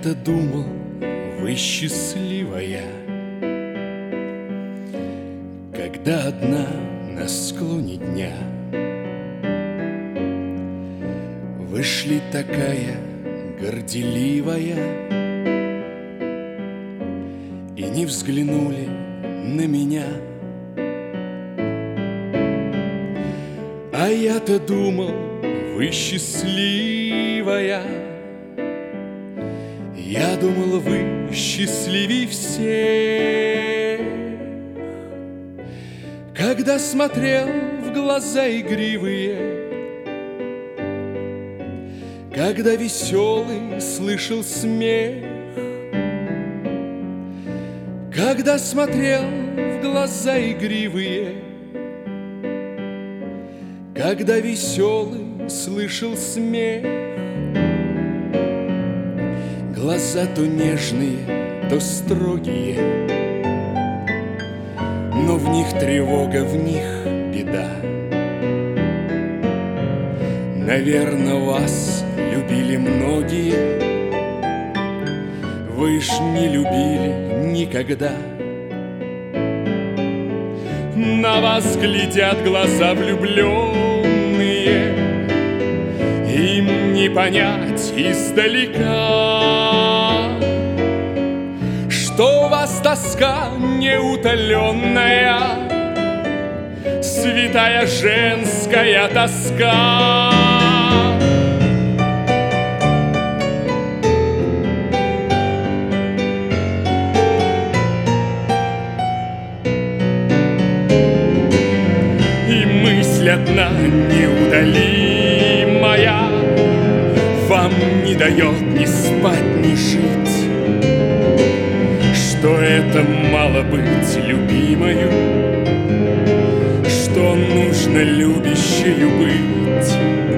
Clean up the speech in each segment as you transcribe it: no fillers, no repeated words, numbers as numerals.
я-то думал, вы счастливая, когда одна на склоне дня вышли такая горделивая и не взглянули на меня. А я-то думал, вы счастливая, я думал, вы счастливей всех. Когда смотрел в глаза игривые, когда веселый слышал смех, когда смотрел в глаза игривые, когда веселый слышал смех, глаза то нежные, то строгие, но в них тревога, в них беда. Наверно, вас любили многие, вы ж не любили никогда. На вас глядят глаза влюбленные, им не понять издалека, что у вас тоска неутоленная, святая женская тоска. И мысль одна неудалимая вам не дает ни спать, ни жить, что это мало быть любимою, что нужно любящею быть.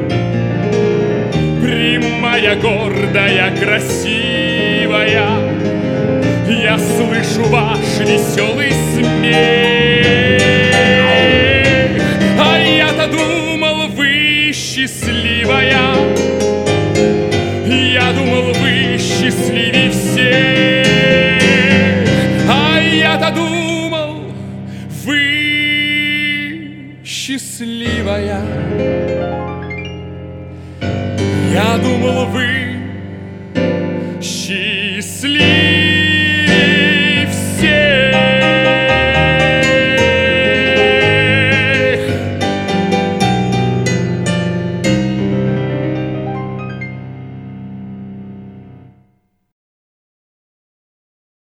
Прямая, гордая, красивая, я слышу ваш веселый смех. А я-то думал, вы счастливая,